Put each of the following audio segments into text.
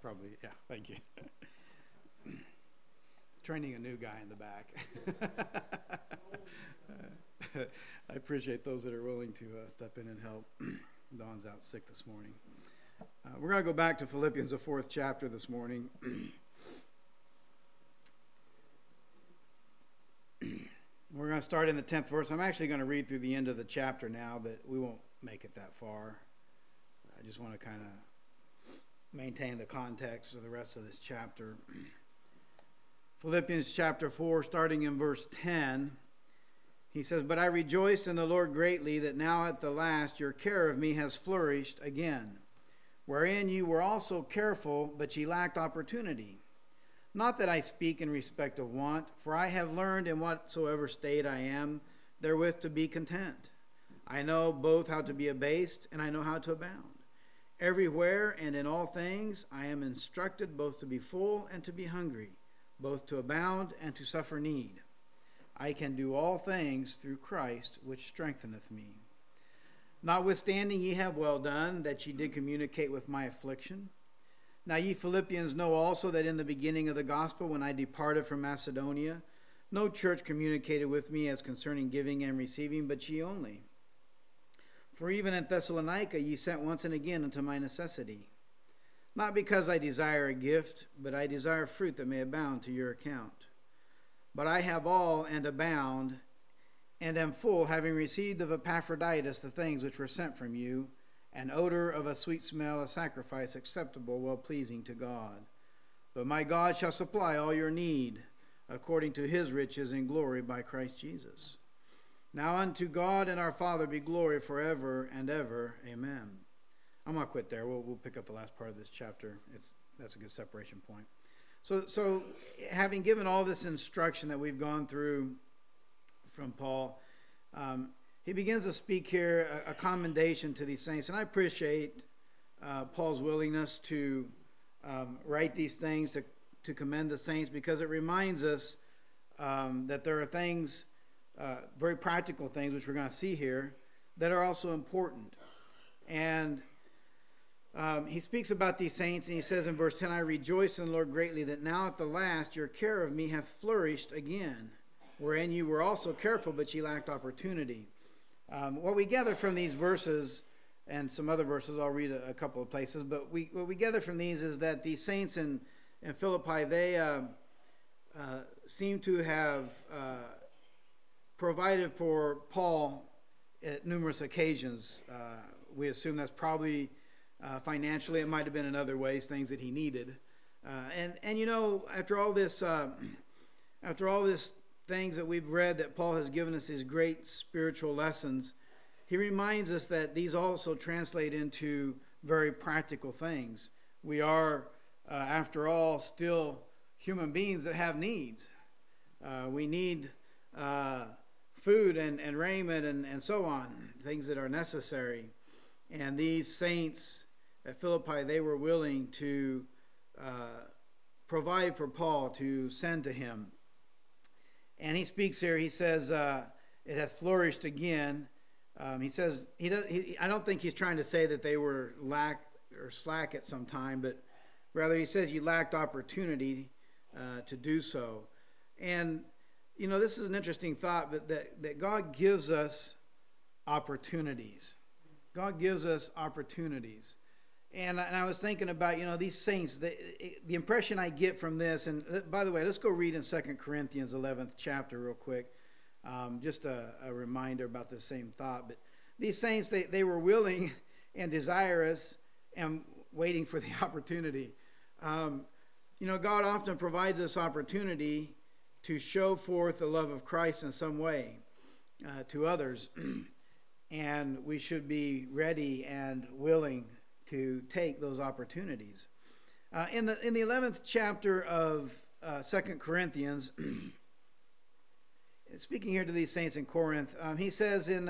probably, yeah, thank you. Training a new guy in the back. I appreciate those that are willing to step in and help. Dawn's out sick this morning. We're going to go back to Philippians, the 4th chapter this morning. We're going to start in the 10th verse. I'm actually going to read through the end of the chapter now, but we won't make it that far. I just want to kind of maintain the context of the rest of this chapter. Philippians chapter 4, starting in verse 10, he says, "But I rejoice in the Lord greatly that now at the last your care of me has flourished again, wherein you were also careful, but ye lacked opportunity. Not that I speak in respect of want, for I have learned in whatsoever state I am, therewith to be content. I know both how to be abased, and I know how to abound. Everywhere and in all things I am instructed both to be full and to be hungry, both to abound and to suffer need. I can do all things through Christ, which strengtheneth me. Notwithstanding ye have well done, that ye did communicate with my affliction. Now ye Philippians know also that in the beginning of the gospel, when I departed from Macedonia, no church communicated with me as concerning giving and receiving, but ye only. For even at Thessalonica ye sent once and again unto my necessity. Not because I desire a gift, but I desire fruit that may abound to your account. But I have all and abound, and am full, having received of Epaphroditus the things which were sent from you, an odor of a sweet smell, a sacrifice acceptable, well-pleasing to God. But my God shall supply all your need, according to his riches in glory by Christ Jesus. Now unto God and our Father be glory forever and ever. Amen." I'm going to quit there. We'll pick up the last part of this chapter. That's a good separation point. So having given all this instruction that we've gone through from Paul, he begins to speak here a commendation to these saints. And I appreciate Paul's willingness to write these things, to commend the saints, because it reminds us that there are things, very practical things, which we're going to see here, that are also important. And he speaks about these saints, and he says in verse 10, "I rejoice in the Lord greatly that now at the last your care of me hath flourished again, wherein you were also careful, but ye lacked opportunity." What we gather from these verses, and some other verses, I'll read a couple of places, but what we gather from these is that these saints in Philippi, they seem to have provided for Paul at numerous occasions. We assume that's probably financially. It might have been in other ways, things that he needed. And you know, after all this things that we've read, that Paul has given us these great spiritual lessons, he reminds us that these also translate into very practical things. We are, after all, still human beings that have needs. We need food and raiment and so on, things that are necessary. And these saints at Philippi, they were willing to provide for Paul, to send to him. And he speaks here, he says, it hath flourished again. He says, I don't think he's trying to say that they were slack at some time, but rather he says you lacked opportunity to do so. And, you know, this is an interesting thought, but that God gives us opportunities. God gives us opportunities. And I was thinking about, you know, these saints, the impression I get from this, and by the way, let's go read in 2 Corinthians 11th chapter real quick. Just a reminder about the same thought. But these saints, they were willing and desirous and waiting for the opportunity. You know, God often provides us opportunity to show forth the love of Christ in some way to others. And we should be ready and willing to take those opportunities. In the 11th chapter of 2 Corinthians, speaking here to these saints in Corinth, he says in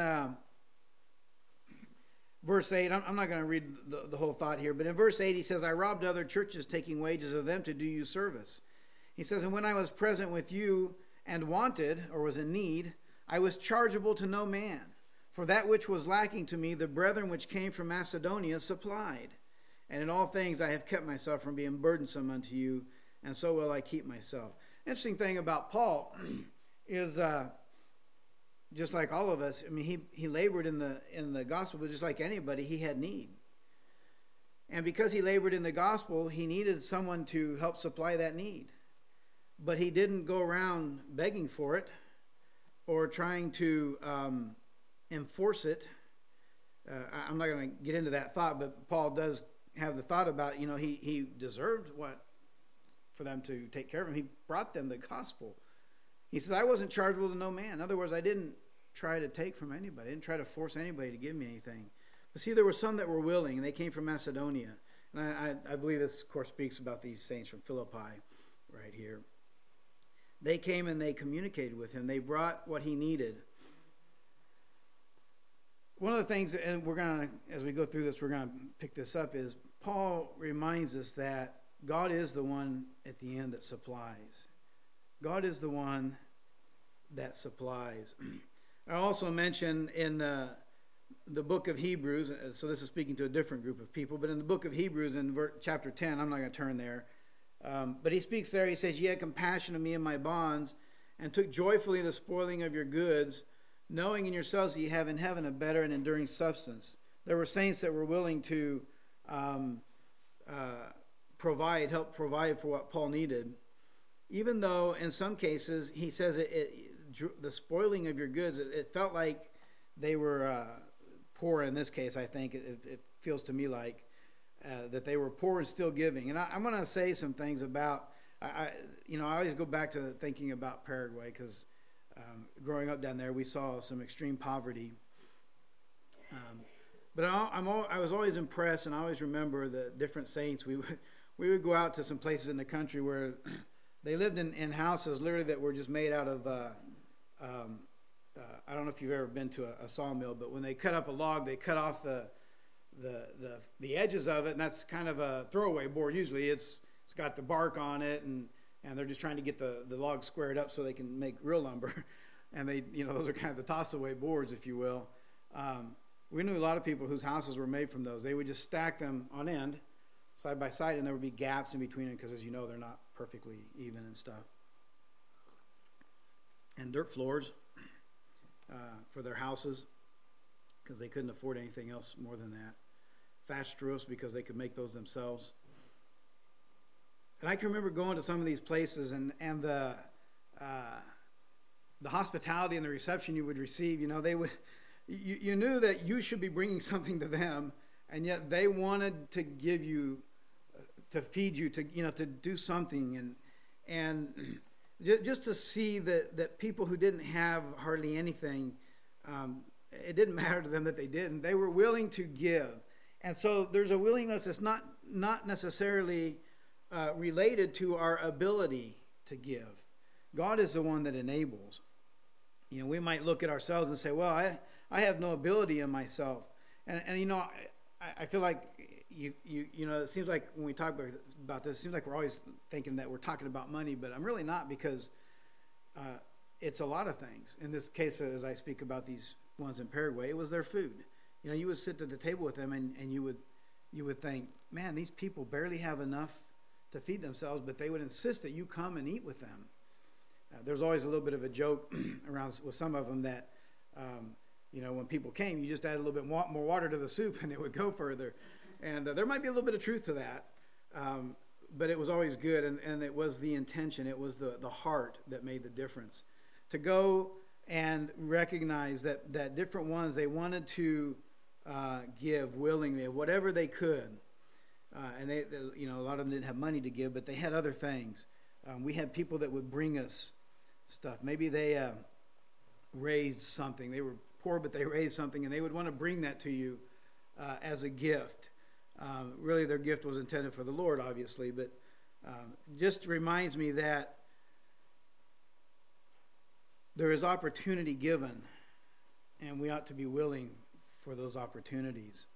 verse 8, I'm not going to read the whole thought here, but in verse 8 he says, "I robbed other churches, taking wages of them to do you service." He says, "And when I was present with you and wanted, or was in need, I was chargeable to no man. For that which was lacking to me, the brethren which came from Macedonia supplied. And in all things I have kept myself from being burdensome unto you, and so will I keep myself. Interesting thing about Paul is just like all of us, I mean, he labored in the gospel, but just like anybody, he had need. And because he labored in the gospel, he needed someone to help supply that need. But he didn't go around begging for it or trying to enforce it. I'm not going to get into that thought, but Paul does have the thought about, he deserved for them to take care of him. He brought them the gospel. He says, I wasn't chargeable to no man. In other words, I didn't try to take from anybody. I didn't try to force anybody to give me anything. But see, there were some that were willing, and they came from Macedonia. And I believe this, of course, speaks about these saints from Philippi right here. They came and they communicated with him. They brought what he needed. One of the things, and we're going to, as we go through this, we're going to pick this up, is Paul reminds us that God is the one at the end that supplies. God is the one that supplies. I also mentioned in the book of Hebrews, so this is speaking to a different group of people, but in the book of Hebrews in chapter 10, I'm not going to turn there, but he speaks there, he says, "Ye had compassion of me and my bonds, and took joyfully the spoiling of your goods, knowing in yourselves that ye have in heaven a better and enduring substance." There were saints that were willing to help provide for what Paul needed, even though in some cases he says the spoiling of your goods, it felt like they were poor in this case. I think it feels to me like that they were poor and still giving. And I'm going to say some things about, I always go back to thinking about Paraguay, because growing up down there we saw some extreme poverty. But I was always impressed, and I always remember the different saints. We would go out to some places in the country where they lived in houses literally that were just made out of, I don't know if you've ever been to a sawmill, but when they cut up a log, they cut off the edges of it, and that's kind of a throwaway board. Usually it's got the bark on it, and they're just trying to get the log squared up so they can make real lumber. And those are kind of the toss-away boards, if you will. We knew a lot of people whose houses were made from those. They would just stack them on end, side by side, and there would be gaps in between them because, as you know, they're not perfectly even and stuff. And dirt floors for their houses, because they couldn't afford anything else more than that. Thatched roofs, because they could make those themselves. And I can remember going to some of these places, and the hospitality and the reception you would receive. They would. You knew that you should be bringing something to them, and yet they wanted to give you, to feed you, to do something, and just to see that people who didn't have hardly anything, it didn't matter to them that they didn't. They were willing to give, and so there's a willingness that's not necessarily related to our ability to give. God is the one that enables. We might look at ourselves and say, well, I have no ability in myself. And I feel like, it seems like when we talk about this, it seems like we're always thinking that we're talking about money, but I'm really not, because it's a lot of things. In this case, as I speak about these ones in Paraguay, it was their food. You would sit at the table with them and you would think, man, these people barely have enough to feed themselves, but they would insist that you come and eat with them. There's always a little bit of a joke around with some of them that, when people came, you just add a little bit more water to the soup and it would go further. And there might be a little bit of truth to that, but it was always good, and it was the intention, it was the heart that made the difference. To go and recognize that different ones, they wanted to give willingly, whatever they could. And they, a lot of them didn't have money to give, but they had other things. We had people that would bring us stuff. Maybe they raised something. They were poor, but they raised something, and they would want to bring that to you as a gift. Really, their gift was intended for the Lord, obviously, but just reminds me that there is opportunity given, and we ought to be willing for those opportunities.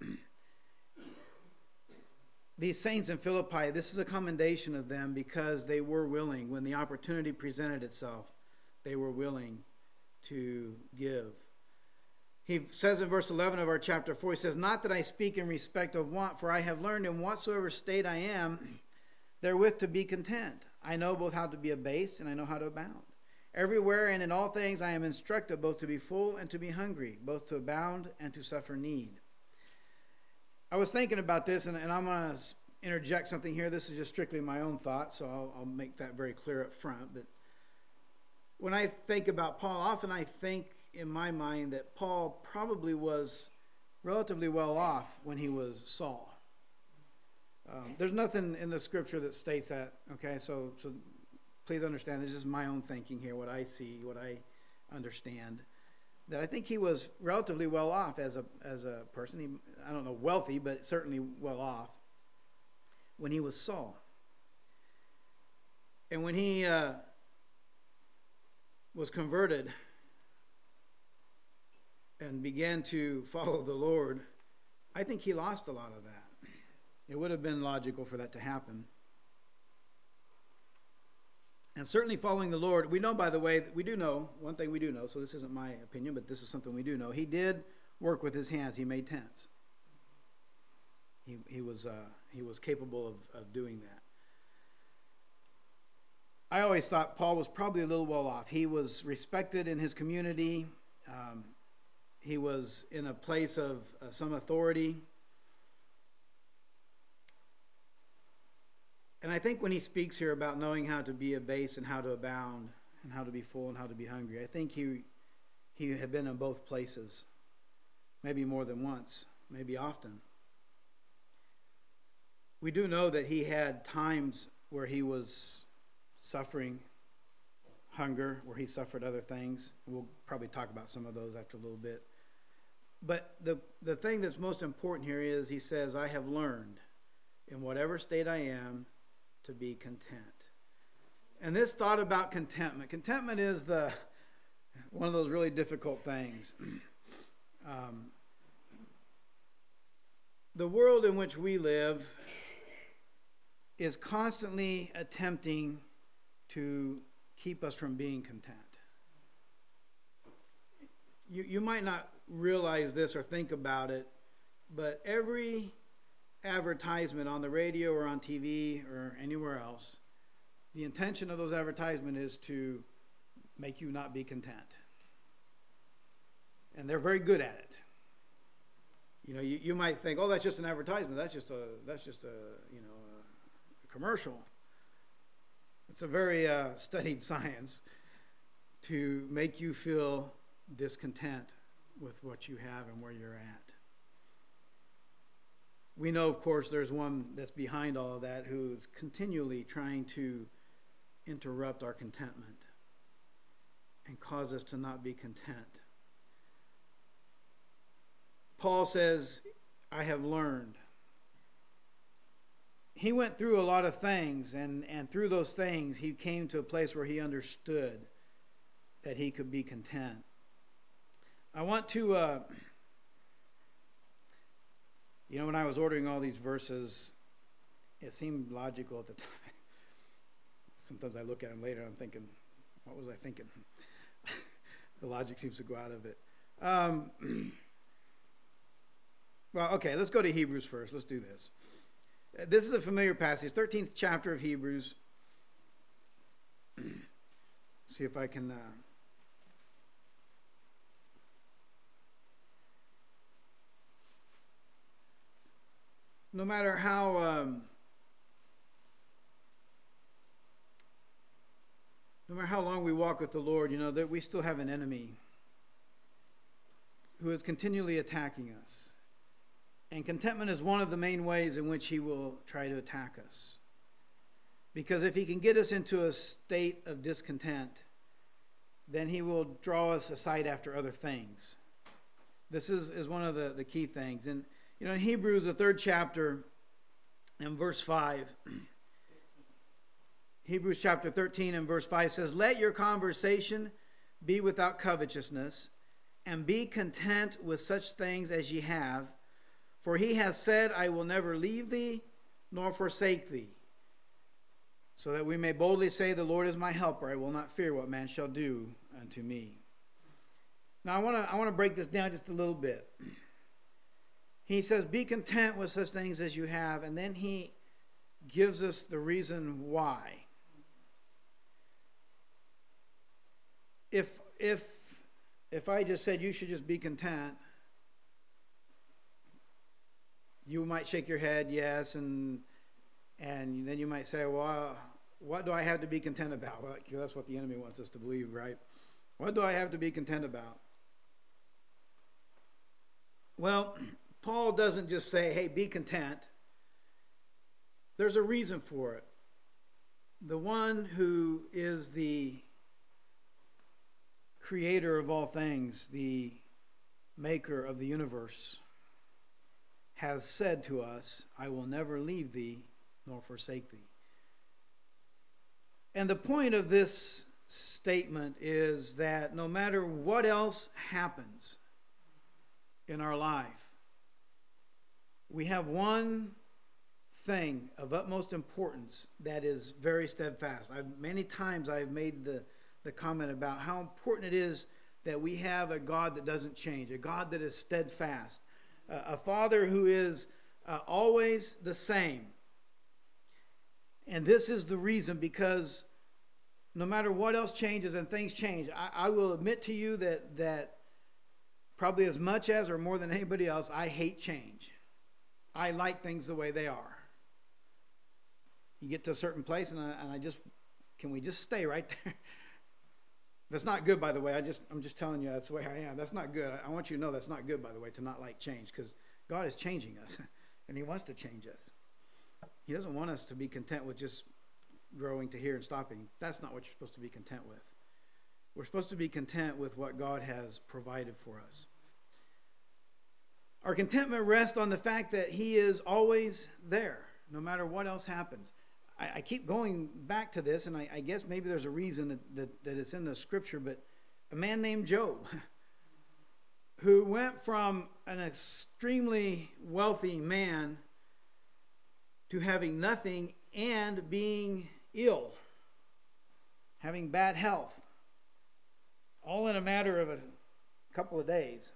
These saints in Philippi, this is a commendation of them because they were willing. When the opportunity presented itself, they were willing to give. He says in verse 11 of our chapter 4, he says, "Not that I speak in respect of want, for I have learned in whatsoever state I am, therewith to be content. I know both how to be abased, and I know how to abound. Everywhere and in all things I am instructed both to be full and to be hungry, both to abound and to suffer need." I was thinking about this, and I'm going to interject something here. This is just strictly my own thought, so I'll make that very clear up front. But when I think about Paul, often I think in my mind that Paul probably was relatively well off when he was Saul. There's nothing in the scripture that states that, okay? So please understand, this is my own thinking here, what I see, what I understand. That I think he was relatively well off as a person. I don't know wealthy, but certainly well off when he was Saul. And when he was converted and began to follow the Lord, I think he lost a lot of that. It would have been logical for that to happen. And certainly following the Lord, we know, by the way, we do know, one thing we do know, so this isn't my opinion, but this is something we do know. He did work with his hands. He made tents. He was capable of doing that. I always thought Paul was probably a little well off. He was respected in his community. He was in a place of some authority. And I think when he speaks here about knowing how to be abased and how to abound and how to be full and how to be hungry, I think he had been in both places, maybe more than once, maybe often. We do know that he had times where he was suffering hunger, where he suffered other things. We'll probably talk about some of those after a little bit. But the thing that's most important here is he says, "I have learned in whatever state I am to be content." And this thought about contentment is one of those really difficult things. The world in which we live is constantly attempting to keep us from being content. You might not realize this or think about it, but every advertisement on the radio or on TV or anywhere else, the intention of those advertisements is to make you not be content. And they're very good at it. You know, you might think, oh, that's just an advertisement. That's just a commercial. It's a very studied science to make you feel discontent with what you have and where you're at. We know, of course, there's one that's behind all of that who's continually trying to interrupt our contentment and cause us to not be content. Paul says, "I have learned." He went through a lot of things, and through those things, he came to a place where he understood that he could be content. I want to, when I was ordering all these verses, it seemed logical at the time. Sometimes I look at them later and I'm thinking, what was I thinking? The logic seems to go out of it. Well, okay, let's go to Hebrews first. Let's do this. This is a familiar passage, 13th chapter of Hebrews. See if I can... No matter how long we walk with the Lord, that we still have an enemy who is continually attacking us. And contentment is one of the main ways in which he will try to attack us. Because if he can get us into a state of discontent, then he will draw us aside after other things. This is one of the key things. And in Hebrews, the 3rd chapter, and verse 5, Hebrews chapter 13 and verse 5 says, "Let your conversation be without covetousness, and be content with such things as ye have. For he hath said, I will never leave thee, nor forsake thee. So that we may boldly say, the Lord is my helper. I will not fear what man shall do unto me." Now I want to break this down just a little bit. He says, be content with such things as you have, and then he gives us the reason why. If I just said you should just be content, you might shake your head, yes, and then you might say, well, what do I have to be content about? Well, that's what the enemy wants us to believe, right? What do I have to be content about? Well, Paul doesn't just say, hey, be content. There's a reason for it. The one who is the creator of all things, the maker of the universe, has said to us, I will never leave thee nor forsake thee. And the point of this statement is that no matter what else happens in our life, we have one thing of utmost importance that is very steadfast. Many times I've made the comment about how important it is that we have a God that doesn't change, a God that is steadfast, a Father who is always the same. And this is the reason, because no matter what else changes and things change, I will admit to you that probably as much as or more than anybody else, I hate change. I like things the way they are. You get to a certain place and can we just stay right there? That's not good, by the way. I'm just telling you that's the way I am. That's not good. I want you to know that's not good, by the way, to not like change, because God is changing us and he wants to change us. He doesn't want us to be content with just growing to here and stopping. That's not what you're supposed to be content with. We're supposed to be content with what God has provided for us. Our contentment rests on the fact that he is always there, no matter what else happens. I keep going back to this, and I guess maybe there's a reason that it's in the scripture, but a man named Job, who went from an extremely wealthy man to having nothing and being ill, having bad health, all in a matter of a couple of days.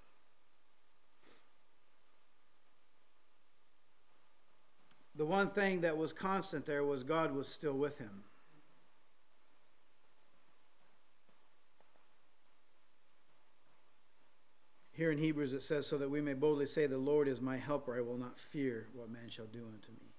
The one thing that was constant there was God was still with him. Here in Hebrews it says, so that we may boldly say, the Lord is my helper, I will not fear what man shall do unto me.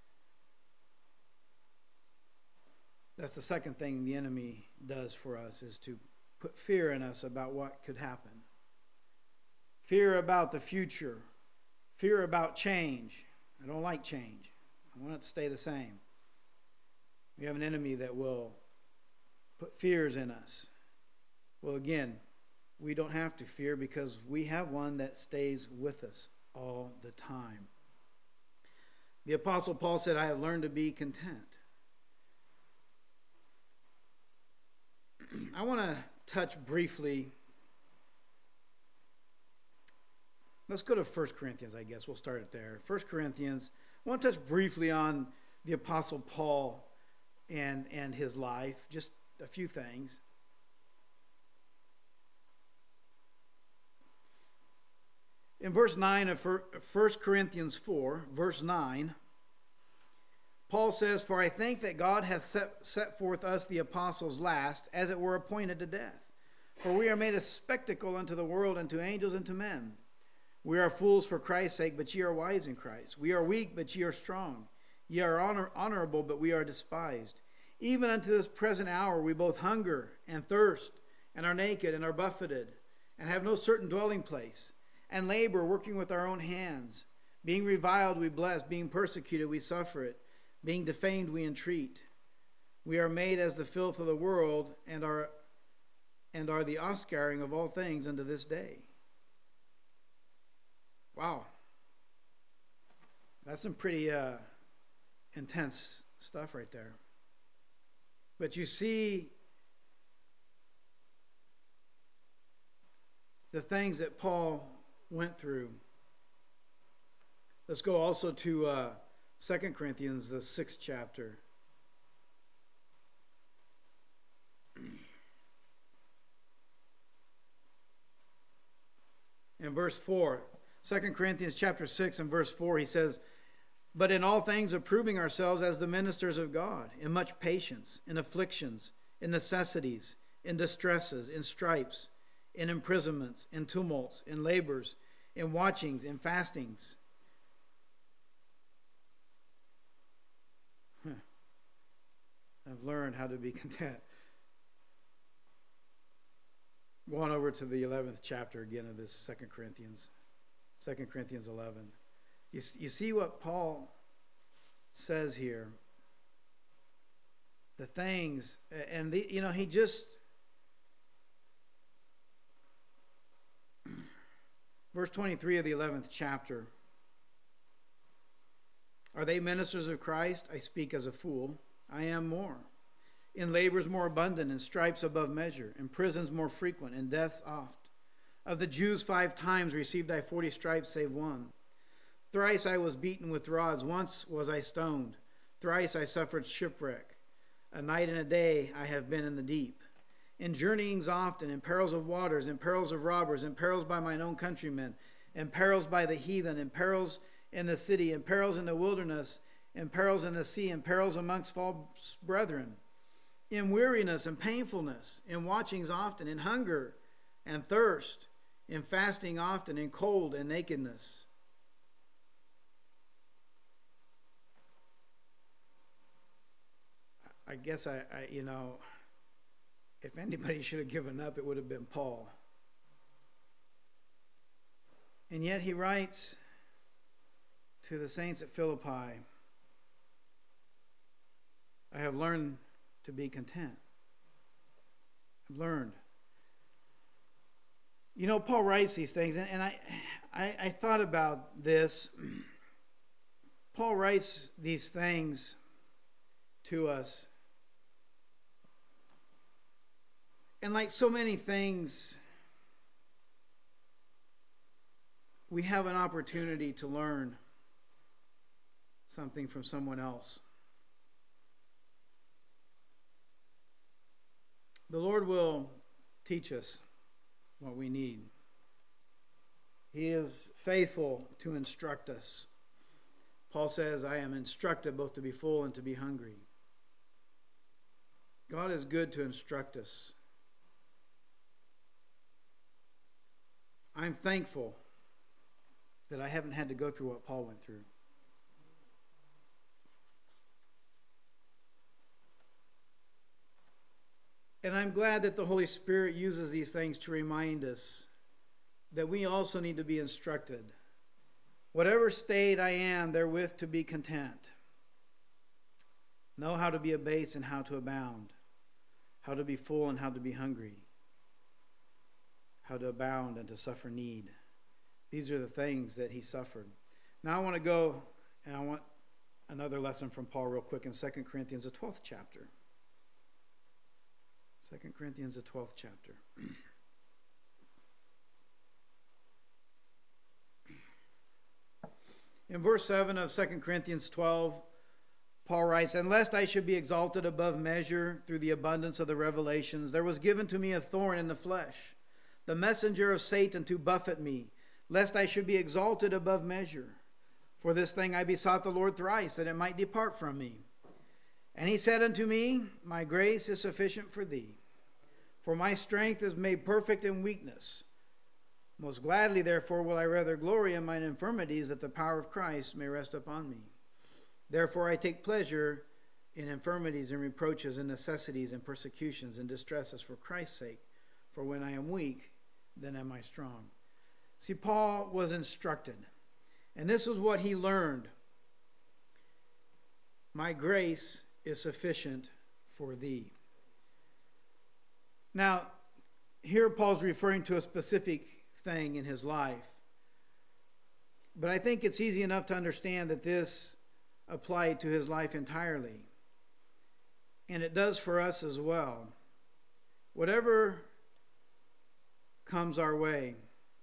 That's the second thing the enemy does for us, is to put fear in us about what could happen. Fear about the future. Fear about change. I don't like change. I want it to stay the same. We have an enemy that will put fears in us. Well, again, we don't have to fear, because we have one that stays with us all the time. The Apostle Paul said, I have learned to be content. I want to touch briefly. Let's go to 1 Corinthians, I guess. We'll start it there. 1 Corinthians. I want to touch briefly on the Apostle Paul and his life. Just a few things. In verse 9 of 1 Corinthians 4, verse 9, Paul says, for I think that God hath set forth us the apostles last, as it were appointed to death. For we are made a spectacle unto the world, and to angels, and to men. We are fools for Christ's sake, but ye are wise in Christ. We are weak, but ye are strong. Ye are honorable, but we are despised. Even unto this present hour we both hunger and thirst, and are naked, and are buffeted, and have no certain dwelling place, and labor, working with our own hands. Being reviled we bless, being persecuted we suffer it, being defamed we entreat. We are made as the filth of the world, and are the offscouring of all things unto this day. Wow. That's some pretty intense stuff right there. But you see the things that Paul went through. Let's go also to 2 Corinthians, the 6th chapter. verse 4. 2 Corinthians chapter 6 and verse 4, he says, but in all things approving ourselves as the ministers of God, in much patience, in afflictions, in necessities, in distresses, in stripes, in imprisonments, in tumults, in labors, in watchings, in fastings. I've learned how to be content. Going over to the 11th chapter again of this 2 Corinthians 11. You see what Paul says here. The things, and he just, verse 23 of the 11th chapter. Are they ministers of Christ? I speak as a fool. I am more. In labors more abundant, in stripes above measure, in prisons more frequent, in deaths oft. Of the Jews 5 times received I 40 stripes, save one. Thrice I was beaten with rods, once was I stoned. Thrice I suffered shipwreck. A night and a day I have been in the deep. In journeyings often, in perils of waters, in perils of robbers, in perils by mine own countrymen, in perils by the heathen, in perils in the city, in perils in the wilderness, in perils in the sea, in perils amongst false brethren, in weariness and painfulness, in watchings often, in hunger and thirst, in fasting often, in cold and nakedness. I guess if anybody should have given up, it would have been Paul. And yet he writes to the saints at Philippi, I have learned to be content. I've learned. Paul writes these things, and I thought about this. Paul writes these things to us. And like so many things, we have an opportunity to learn something from someone else. The Lord will teach us what we need. He is faithful to instruct us. Paul says, I am instructed both to be full and to be hungry. God is good to instruct us. I'm thankful that I haven't had to go through what Paul went through. And I'm glad that the Holy Spirit uses these things to remind us that we also need to be instructed. Whatever state I am, therewith to be content. Know how to be abased and how to abound. How to be full and how to be hungry. How to abound and to suffer need. These are the things that he suffered. Now I want to go, and I want another lesson from Paul real quick in 2 Corinthians, the 12th chapter. 2 Corinthians, the 12th chapter. In verse 7 of 2 Corinthians 12, Paul writes, and lest I should be exalted above measure through the abundance of the revelations, there was given to me a thorn in the flesh, the messenger of Satan to buffet me, lest I should be exalted above measure. For this thing I besought the Lord thrice, that it might depart from me. And he said unto me, my grace is sufficient for thee, for my strength is made perfect in weakness. Most gladly, therefore, will I rather glory in mine infirmities, that the power of Christ may rest upon me. Therefore I take pleasure in infirmities and reproaches and necessities and persecutions and distresses for Christ's sake. For when I am weak, then am I strong. See, Paul was instructed, and this is what he learned. My grace is sufficient for thee. Now, here Paul's referring to a specific thing in his life, but I think it's easy enough to understand that this applied to his life entirely, and it does for us as well. Whatever comes our way,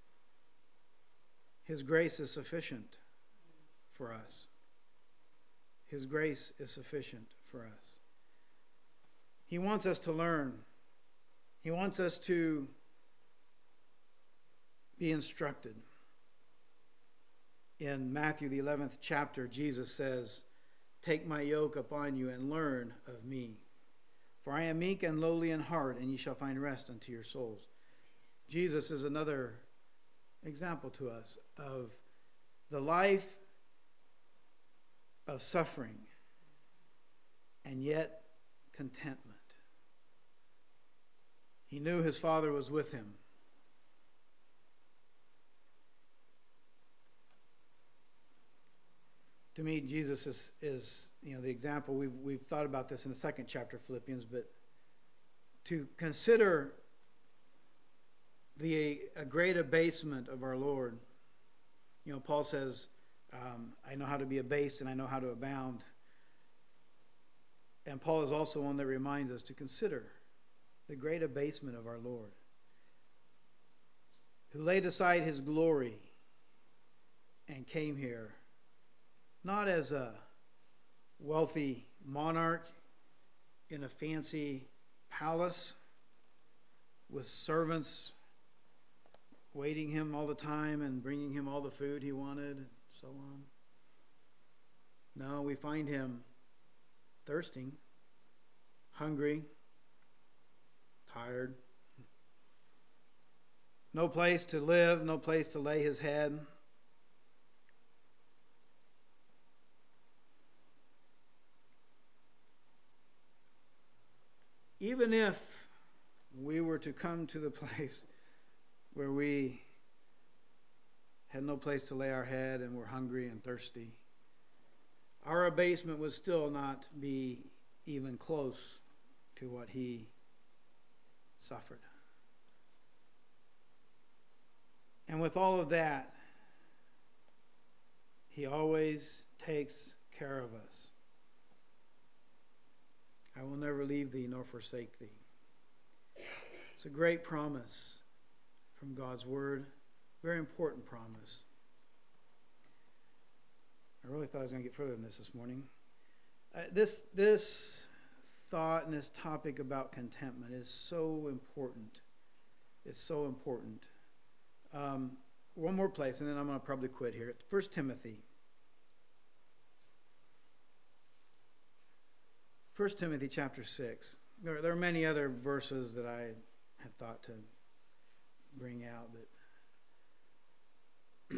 his grace is sufficient for us. His grace is sufficient for us. He wants us to learn. He wants us to be instructed. In Matthew, the 11th chapter, Jesus says, "Take my yoke upon you and learn of me. For I am meek and lowly in heart, and ye shall find rest unto your souls." Jesus is another example to us of the life of suffering and yet contentment. He knew his Father was with him. To me, Jesus is the example. We've thought about this in the second chapter of Philippians, but to consider a great abasement of our Lord. Paul says, I know how to be abased and I know how to abound. And Paul is also one that reminds us to consider the great abasement of our Lord, who laid aside his glory and came here, not as a wealthy monarch in a fancy palace with servants waiting him all the time and bringing him all the food he wanted and so on. No, we find him thirsting, hungry, tired. No place to live, no place to lay his head. Even if we were to come to the place where we had no place to lay our head and were hungry and thirsty, our abasement would still not be even close to what he suffered. And with all of that, he always takes care of us. I will never leave thee nor forsake thee. It's a great promise from God's Word. Very important promise. I really thought I was going to get further than this morning. This thought and this topic about contentment is so important. It's so important. One more place, and then I'm going to probably quit here. It's 1 Timothy. 1 Timothy chapter 6. There are many other verses that I had thought to bring out, but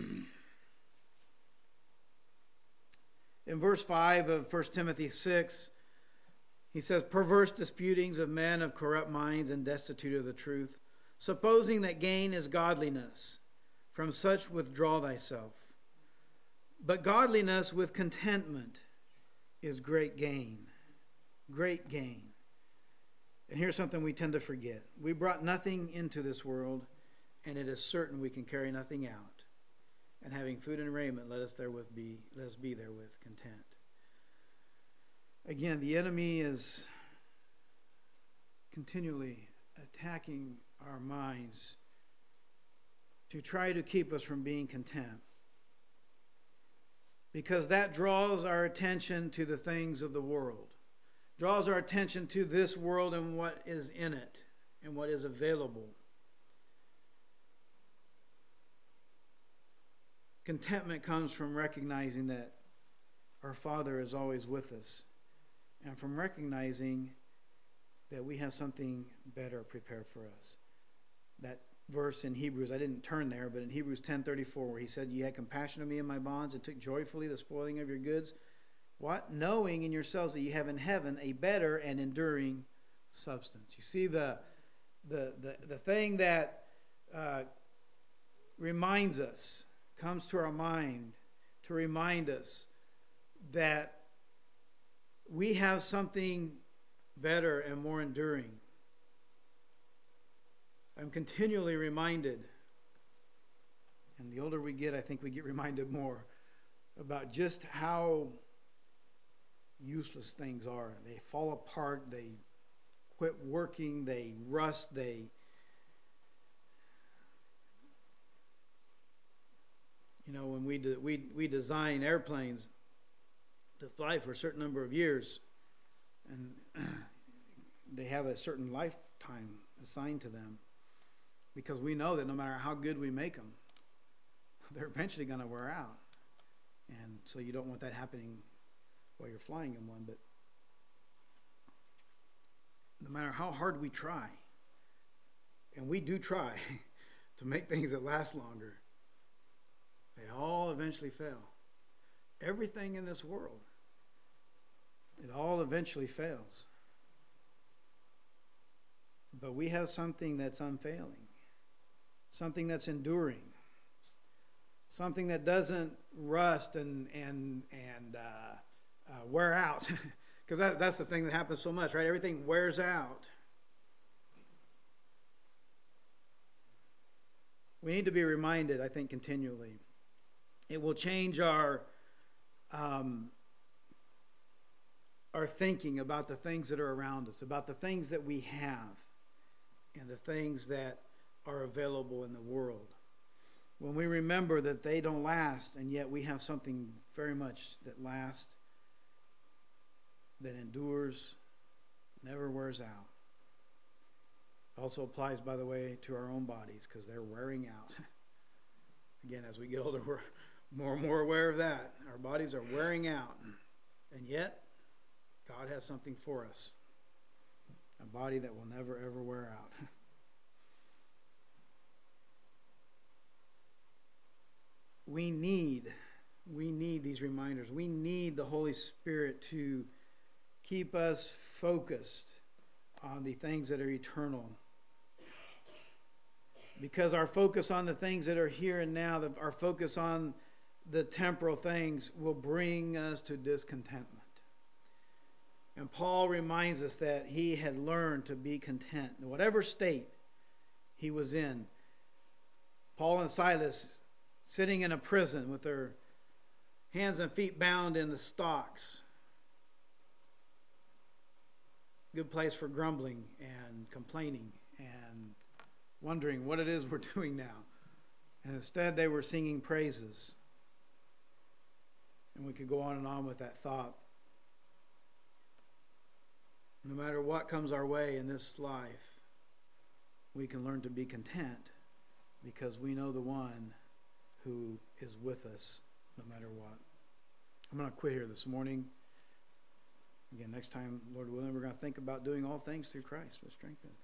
in verse 5 of 1 Timothy 6, he says, "Perverse disputings of men of corrupt minds and destitute of the truth, supposing that gain is godliness. From such withdraw thyself. But godliness with contentment is great gain." Great gain. And here's something we tend to forget. We brought nothing into this world, and it is certain we can carry nothing out. And having food and raiment, let us be therewith content. Again, the enemy is continually attacking our minds to try to keep us from being content, because that draws our attention to the things of the world. Draws our attention to this world and what is in it and what is available. Contentment comes from recognizing that our Father is always with us, and from recognizing that we have something better prepared for us. That verse in Hebrews, I didn't turn there, but in Hebrews 10:34, where he said, "You had compassion of me and my bonds, and took joyfully the spoiling of your goods." What? Knowing in yourselves that you have in heaven a better and enduring substance. You see the thing that reminds us, comes to our mind to remind us that we have something better and more enduring. I'm continually reminded, and the older we get, I think we get reminded more about just how useless things are. They fall apart, they quit working, they rust, when we design airplanes to fly for a certain number of years, and they have a certain lifetime assigned to them. because we know that no matter how good we make them, they're eventually going to wear out. And so you don't want that happening while you're flying in one. But no matter how hard we try, and we do try to make things that last longer, they all eventually fail. Everything in this world, it all eventually fails. But we have something that's unfailing, something that's enduring, something that doesn't rust and wear out. Because that's the thing that happens so much, right? Everything wears out. We need to be reminded, I think, continually. It will change our thinking about the things that are around us, about the things that we have, and the things that are available in the world. When we remember that they don't last, and yet we have something very much that lasts, that endures, never wears out. Also applies, by the way, to our own bodies, because they're wearing out. Again, as we get older, we're more and more aware of that. Our bodies are wearing out. And yet, God has something for us. A body that will never, ever wear out. We need these reminders. We need the Holy Spirit to keep us focused on the things that are eternal. Because our focus on the things that are here and now, our focus on the temporal things will bring us to discontentment. And Paul reminds us that he had learned to be content in whatever state he was in. Paul and Silas sitting in a prison with their hands and feet bound in the stocks. Good place for grumbling and complaining and wondering what it is we're doing now. And instead they were singing praises. And we could go on and on with that thought. No matter what comes our way in this life, we can learn to be content because we know the one who is with us no matter what. I'm going to quit here this morning. Again, next time, Lord willing, we're going to think about doing all things through Christ with strength.